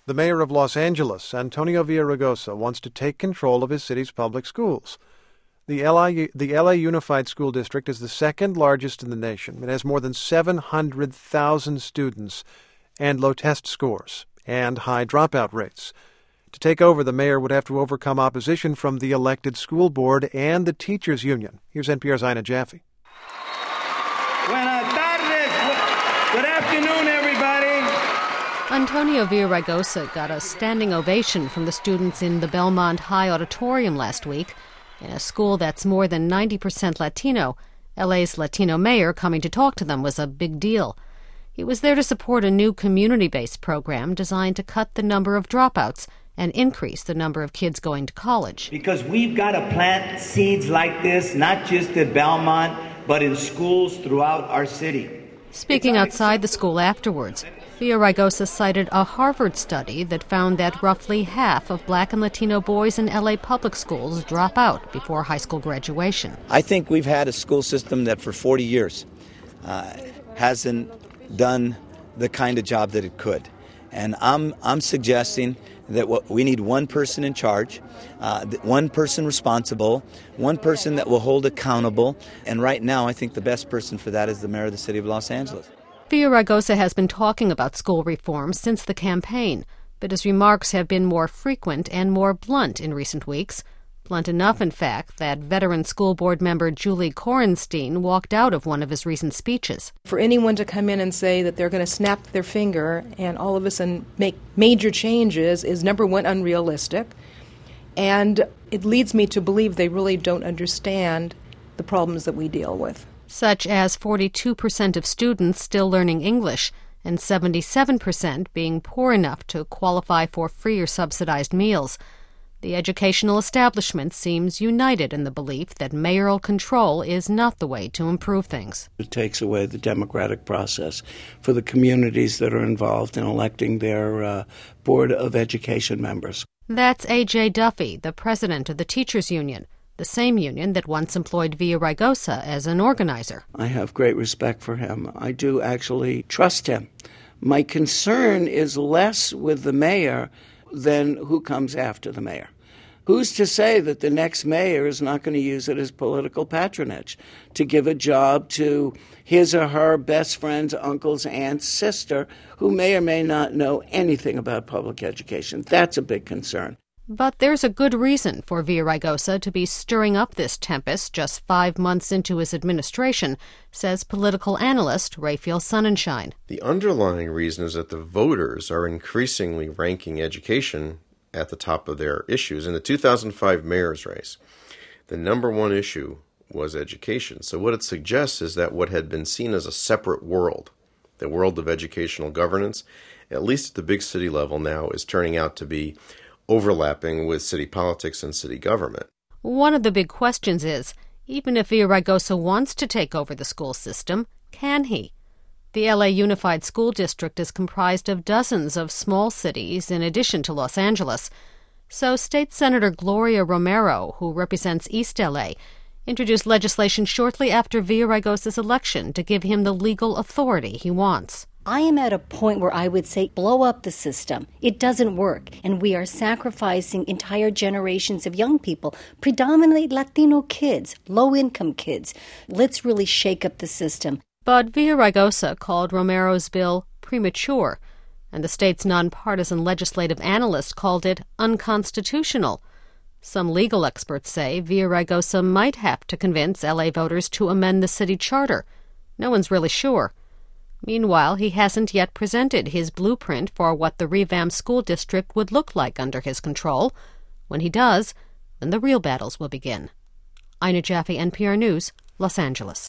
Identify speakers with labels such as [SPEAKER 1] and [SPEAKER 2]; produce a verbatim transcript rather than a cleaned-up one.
[SPEAKER 1] The mayor of Los Angeles, Antonio Villaraigosa, wants to take control of his city's public schools. The L A, the L A Unified School District is the second largest in the nation. It has more than seven hundred thousand students and low test scores and high dropout rates. To take over, the mayor would have to overcome opposition from the elected school board and the teachers' union. Here's N P R's Ina Jaffe.
[SPEAKER 2] Buenas tardes. Good afternoon, everybody.
[SPEAKER 3] Antonio Villaraigosa got a standing ovation from the students in the Belmont High Auditorium last week. In a school that's more than ninety percent Latino, L A's Latino mayor coming to talk to them was a big deal. He was there to support a new community-based program designed to cut the number of dropouts and increase the number of kids going to college.
[SPEAKER 2] Because we've got to plant seeds like this, not just at Belmont, but in schools throughout our city.
[SPEAKER 3] Speaking outside the school afterwards, Villaraigosa cited a Harvard study that found that roughly half of black and Latino boys in L A public schools drop out before high school graduation.
[SPEAKER 4] I think we've had a school system that for forty years uh, hasn't done the kind of job that it could. And I'm I'm suggesting that what, we need one person in charge, uh, one person responsible, one person that will hold accountable. And right now, I think the best person for that is the mayor of the city of Los Angeles.
[SPEAKER 3] Villaraigosa has been talking about school reform since the campaign, but his remarks have been more frequent and more blunt in recent weeks. Blunt enough, in fact, that veteran school board member Julie Korenstein walked out of one of his recent speeches.
[SPEAKER 5] For anyone to come in and say that they're going to snap their finger and all of a sudden make major changes is, number one, unrealistic. And it leads me to believe they really don't understand the problems that we deal with.
[SPEAKER 3] Such as forty-two percent of students still learning English and seventy-seven percent being poor enough to qualify for free or subsidized meals. The educational establishment seems united in the belief that mayoral control is not the way to improve things.
[SPEAKER 6] It takes away the democratic process for the communities that are involved in electing their uh, Board of Education members.
[SPEAKER 3] That's A J Duffy, the president of the teachers union, the same union that once employed Villaraigosa as an organizer.
[SPEAKER 6] I have great respect for him. I do actually trust him. My concern is less with the mayor than who comes after the mayor. Who's to say that the next mayor is not going to use it as political patronage to give a job to his or her best friend's uncle's aunt's sister who may or may not know anything about public education? That's a big concern.
[SPEAKER 3] But there's a good reason for Villaraigosa to be stirring up this tempest just five months into his administration, says political analyst Raphael Sonnenschein.
[SPEAKER 7] The underlying reason is that the voters are increasingly ranking education at the top of their issues. In the two thousand five mayor's race, the number one issue was education. So what it suggests is that what had been seen as a separate world, the world of educational governance, at least at the big city level now, is turning out to be overlapping with city politics and city government.
[SPEAKER 3] One of the big questions is, even if Villaraigosa wants to take over the school system, can he? The L A Unified School District is comprised of dozens of small cities in addition to Los Angeles. So State Senator Gloria Romero, who represents East L A, introduced legislation shortly after Villaraigosa's election to give him the legal authority he wants.
[SPEAKER 8] I am at a point where I would say blow up the system. It doesn't work, and we are sacrificing entire generations of young people, predominantly Latino kids, low-income kids. Let's really shake up the system.
[SPEAKER 3] But Villaraigosa called Romero's bill premature, and the state's nonpartisan legislative analyst called it unconstitutional. Some legal experts say Villaraigosa might have to convince L A voters to amend the city charter. No one's really sure. Meanwhile, he hasn't yet presented his blueprint for what the revamped school district would look like under his control. When he does, then the real battles will begin. Ina Jaffe, N P R News, Los Angeles.